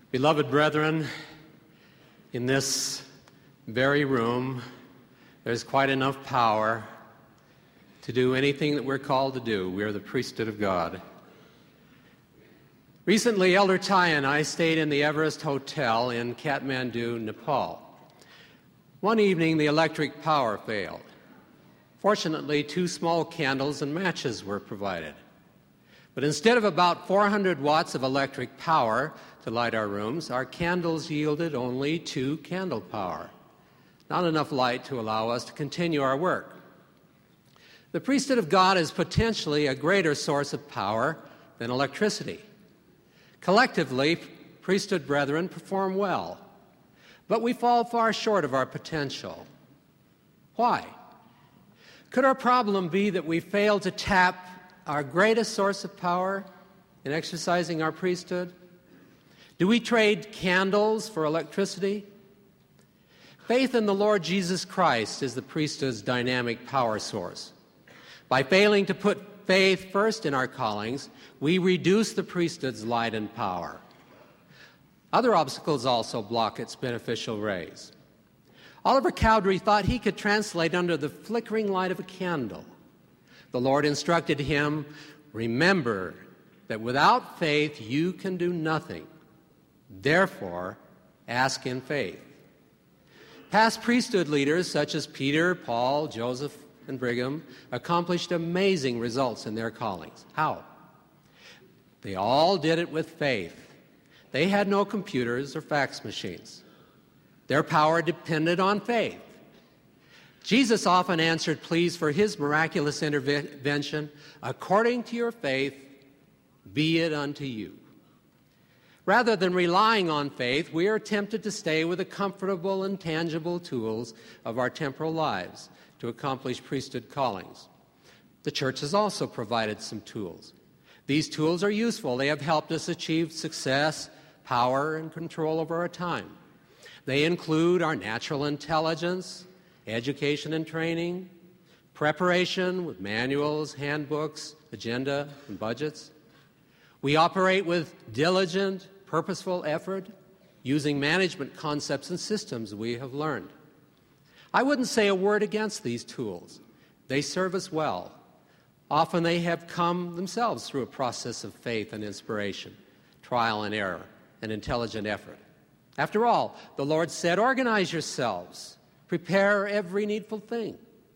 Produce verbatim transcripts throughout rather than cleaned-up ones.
Beloved brethren, in this very room, there's quite enough power to do anything that we're called to do. We are the priesthood of God. Recently, Elder Ty and I stayed in the Everest Hotel in Kathmandu, Nepal. One evening, the electric power failed. Fortunately, two small candles and matches were provided. But instead of about four hundred watts of electric power to light our rooms, our candles yielded only two candle power. Not enough light to allow us to continue our work. The priesthood of God is potentially a greater source of power than electricity. Collectively, priesthood brethren perform well, but we fall far short of our potential. Why? Could our problem be that we fail to tap our greatest source of power in exercising our priesthood? Do we trade candles for electricity? Faith in the Lord Jesus Christ is the priesthood's dynamic power source. By failing to put faith first in our callings, we reduce the priesthood's light and power. Other obstacles also block its beneficial rays. Oliver Cowdery thought he could translate under the flickering light of a candle. The Lord instructed him, "Remember that without faith you can do nothing. Therefore, ask in faith." Past priesthood leaders such as Peter, Paul, Joseph, and Brigham accomplished amazing results in their callings. How? They all did it with faith. They had no computers or fax machines. Their power depended on faith. Jesus often answered pleas for his miraculous intervention, "According to your faith, be it unto you." Rather than relying on faith, we are tempted to stay with the comfortable and tangible tools of our temporal lives to accomplish priesthood callings. The church has also provided some tools. These tools are useful. They have helped us achieve success, power, and control over our time. They include our natural intelligence, education and training, preparation with manuals, handbooks, agenda, and budgets. We operate with diligent, purposeful effort using management concepts and systems we have learned. I wouldn't say a word against these tools. They serve us well. Often they have come themselves through a process of faith and inspiration, trial and error, and intelligent effort. After all, the Lord said, "Organize yourselves. Prepare every needful thing."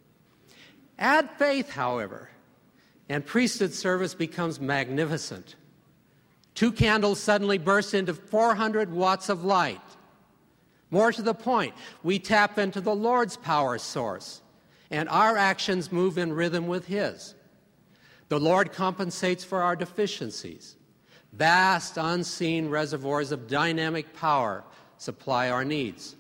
Add faith, however, and priesthood service becomes magnificent. Two candles suddenly burst into four hundred watts of light. More to the point, we tap into the Lord's power source, and our actions move in rhythm with His. The Lord compensates for our deficiencies. Vast, unseen reservoirs of dynamic power supply our needs.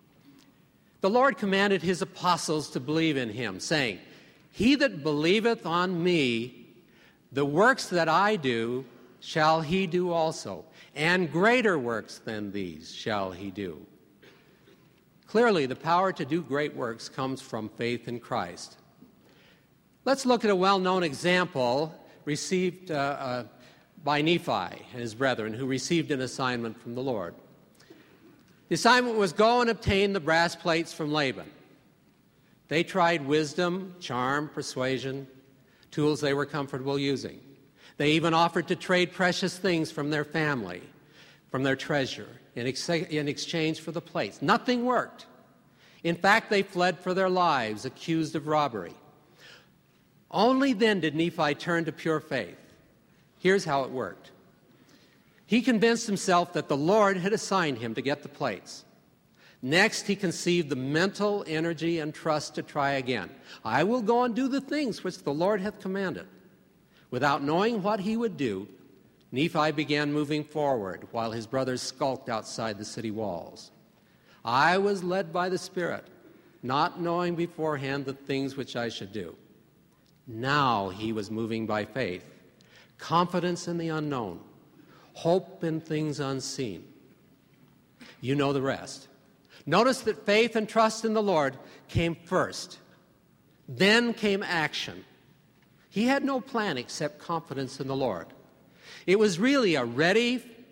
The Lord commanded His apostles to believe in Him, saying, "He that believeth on me, the works that I do, shall he do also, and greater works than these shall he do." Clearly, the power to do great works comes from faith in Christ. Let's look at a well-known example received uh, uh, by Nephi and his brethren, who received an assignment from the Lord. The assignment was go and obtain the brass plates from Laban. They tried wisdom, charm, persuasion, tools they were comfortable using. They even offered to trade precious things from their family, from their treasure, in, ex- in exchange for the plates. Nothing worked. In fact, they fled for their lives, accused of robbery. Only then did Nephi turn to pure faith. Here's how it worked. He convinced himself that the Lord had assigned him to get the plates. Next, he conceived the mental energy and trust to try again. "I will go and do the things which the Lord hath commanded." Without knowing what he would do, Nephi began moving forward while his brothers skulked outside the city walls. "I was led by the Spirit, not knowing beforehand the things which I should do." Now he was moving by faith, confidence in the unknown, hope in things unseen. You know the rest. Notice that faith and trust in the Lord came first. Then came action. He had no plan except confidence in the Lord. It was really a ready,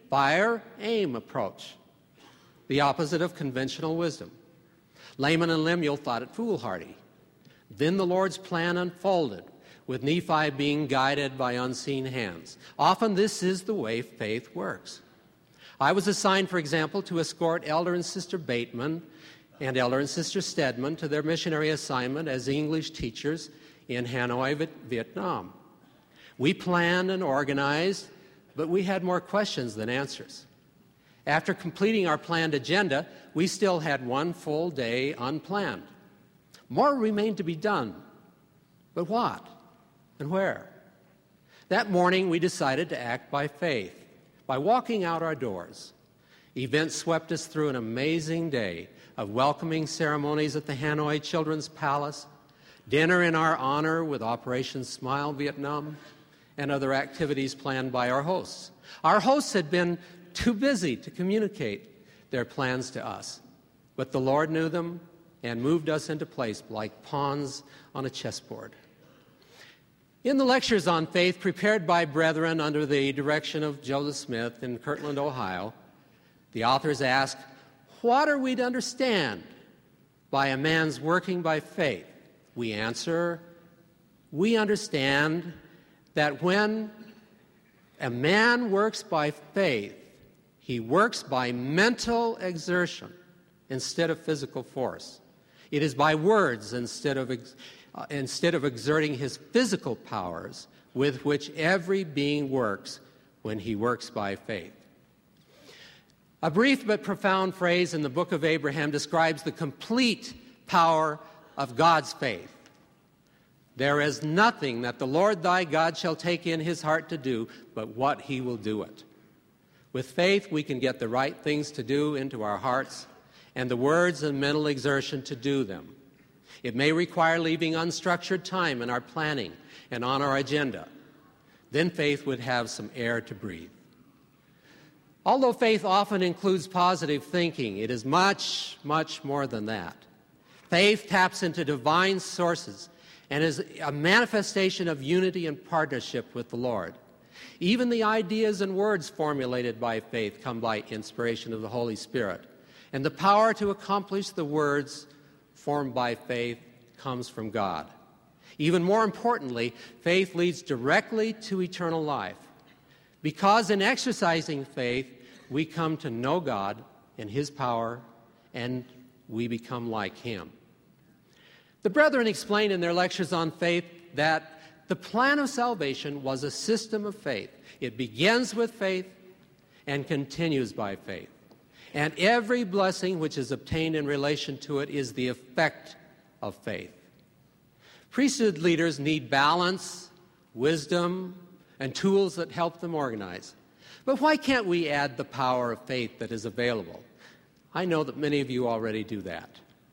fire, aim approach, the opposite of conventional wisdom. Laman and Lemuel thought it foolhardy. Then the Lord's plan unfolded, with Nephi being guided by unseen hands. Often this is the way faith works. I was assigned, for example, to escort Elder and Sister Bateman and Elder and Sister Stedman to their missionary assignment as English teachers in Hanoi, Vietnam. We planned and organized, but we had more questions than answers. After completing our planned agenda, we still had one full day unplanned. More remained to be done, but what and where? That morning, we decided to act by faith, by walking out our doors. Events swept us through an amazing day of welcoming ceremonies at the Hanoi Children's Palace, dinner in our honor with Operation Smile Vietnam, and other activities planned by our hosts. Our hosts had been too busy to communicate their plans to us, but the Lord knew them and moved us into place like pawns on a chessboard. In the lectures on faith prepared by brethren under the direction of Joseph Smith in Kirtland, Ohio, the authors ask, what are we to understand by a man's working by faith? We answer, we understand that when a man works by faith, he works by mental exertion instead of physical force. It is by words instead of, ex- uh, instead of exerting his physical powers with which every being works when he works by faith. A brief but profound phrase in the book of Abraham describes the complete power of God's faith. There is nothing that the Lord thy God shall take in his heart to do, but what he will do it. With faith, we can get the right things to do into our hearts and the words and mental exertion to do them. It may require leaving unstructured time in our planning and on our agenda. Then faith would have some air to breathe. Although faith often includes positive thinking, it is much, much more than that. Faith taps into divine sources and is a manifestation of unity and partnership with the Lord. Even the ideas and words formulated by faith come by inspiration of the Holy Spirit. And the power to accomplish the words formed by faith comes from God. Even more importantly, faith leads directly to eternal life. Because in exercising faith, we come to know God and his power, and we become like him. The brethren explained in their lectures on faith that the plan of salvation was a system of faith. It begins with faith and continues by faith. And every blessing which is obtained in relation to it is the effect of faith. Priesthood leaders need balance, wisdom, and tools that help them organize. But why can't we add the power of faith that is available? I know that many of you already do that.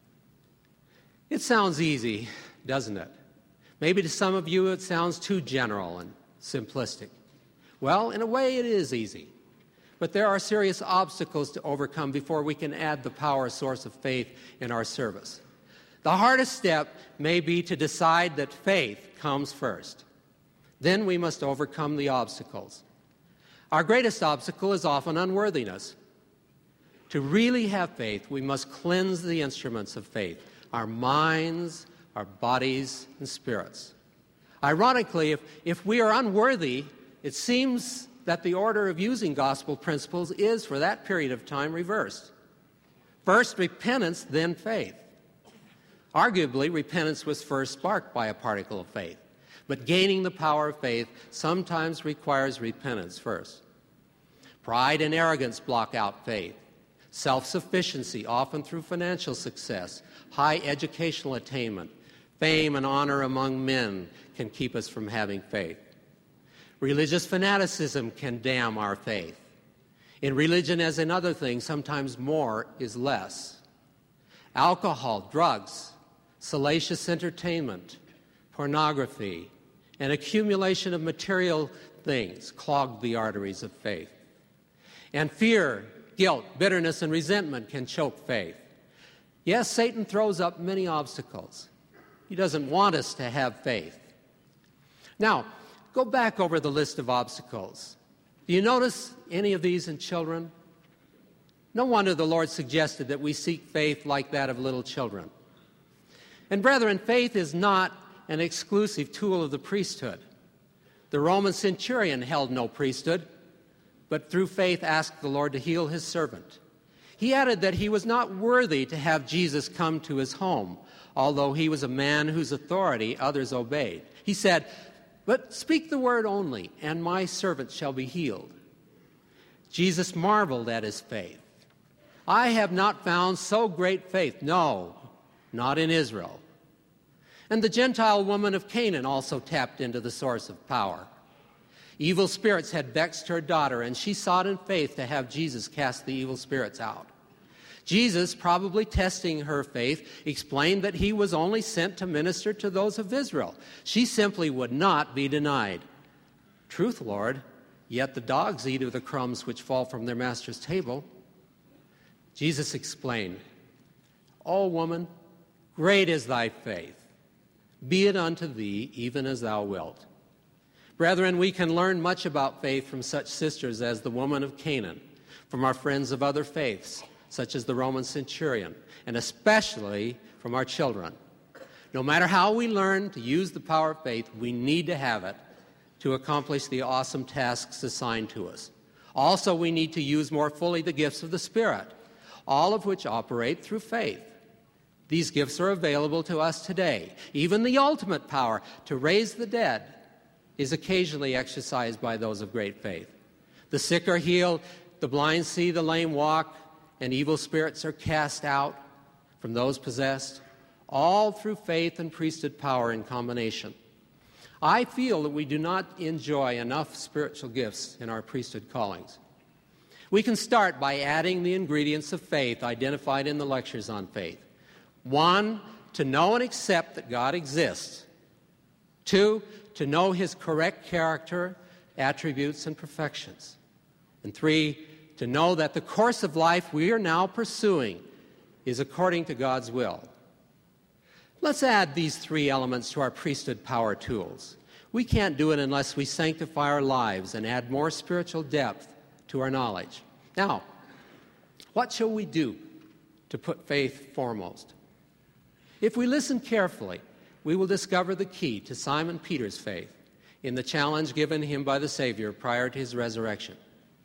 It sounds easy, doesn't it? Maybe to some of you it sounds too general and simplistic. Well, in a way it is easy. But there are serious obstacles to overcome before we can add the power source of faith in our service. The hardest step may be to decide that faith comes first. Then we must overcome the obstacles. Our greatest obstacle is often unworthiness. To really have faith, we must cleanse the instruments of faith, our minds, our bodies, and spirits. Ironically, if, if we are unworthy, it seems that the order of using gospel principles is, for that period of time, reversed. First repentance, then faith. Arguably, repentance was first sparked by a particle of faith, but gaining the power of faith sometimes requires repentance first. Pride and arrogance block out faith. Self-sufficiency, often through financial success, high educational attainment, fame and honor among men can keep us from having faith. Religious fanaticism can damn our faith. In religion, as in other things, sometimes more is less. Alcohol, drugs, salacious entertainment, pornography, and accumulation of material things clog the arteries of faith. And fear, guilt, bitterness, and resentment can choke faith. Yes, Satan throws up many obstacles. He doesn't want us to have faith. Now, go back over the list of obstacles. Do you notice any of these in children? No wonder the Lord suggested that we seek faith like that of little children. And brethren, faith is not an exclusive tool of the priesthood. The Roman centurion held no priesthood, but through faith asked the Lord to heal his servant. He added that he was not worthy to have Jesus come to his home, although he was a man whose authority others obeyed. He said, "But speak the word only, and my servant shall be healed." Jesus marveled at his faith. "I have not found so great faith, no, not in Israel." And the Gentile woman of Canaan also tapped into the source of power. Evil spirits had vexed her daughter, and she sought in faith to have Jesus cast the evil spirits out. Jesus, probably testing her faith, explained that he was only sent to minister to those of Israel. She simply would not be denied. "Truth, Lord, yet the dogs eat of the crumbs which fall from their master's table." Jesus explained, "O woman, great is thy faith. Be it unto thee even as thou wilt." Brethren, we can learn much about faith from such sisters as the woman of Canaan, from our friends of other faiths, such as the Roman centurion, and especially from our children. No matter how we learn to use the power of faith, we need to have it to accomplish the awesome tasks assigned to us. Also, we need to use more fully the gifts of the Spirit, all of which operate through faith. These gifts are available to us today. Even the ultimate power to raise the dead is occasionally exercised by those of great faith. The sick are healed, the blind see, the lame walk, and evil spirits are cast out from those possessed, all through faith and priesthood power in combination. I feel that we do not enjoy enough spiritual gifts in our priesthood callings. We can start by adding the ingredients of faith identified in the lectures on faith. One, to know and accept that God exists. Two, to know his correct character, attributes, and perfections. And three, to know that the course of life we are now pursuing is according to God's will. Let's add these three elements to our priesthood power tools. We can't do it unless we sanctify our lives and add more spiritual depth to our knowledge. Now, what shall we do to put faith foremost? If we listen carefully, we will discover the key to Simon Peter's faith in the challenge given him by the Savior prior to his resurrection.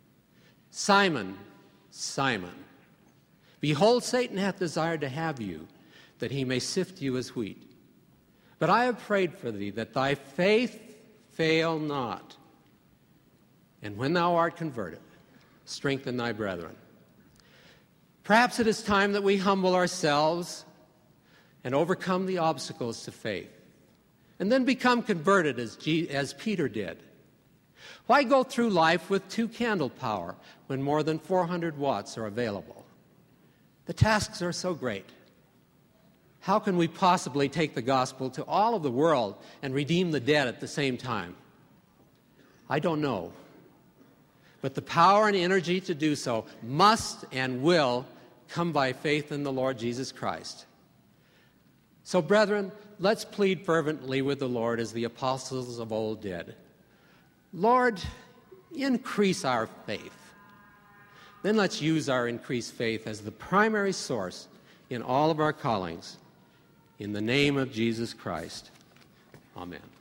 "Simon, Simon, behold, Satan hath desired to have you, that he may sift you as wheat. But I have prayed for thee, that thy faith fail not. And when thou art converted, strengthen thy brethren." Perhaps it is time that we humble ourselves and overcome the obstacles to faith, and then become converted as, G- as Peter did. Why go through life with two candle power when more than four hundred watts are available? The tasks are so great. How can we possibly take the gospel to all of the world and redeem the dead at the same time? I don't know. But the power and energy to do so must and will come by faith in the Lord Jesus Christ. So, brethren, let's plead fervently with the Lord as the apostles of old did. "Lord, increase our faith." Then let's use our increased faith as the primary source in all of our callings. In the name of Jesus Christ, amen.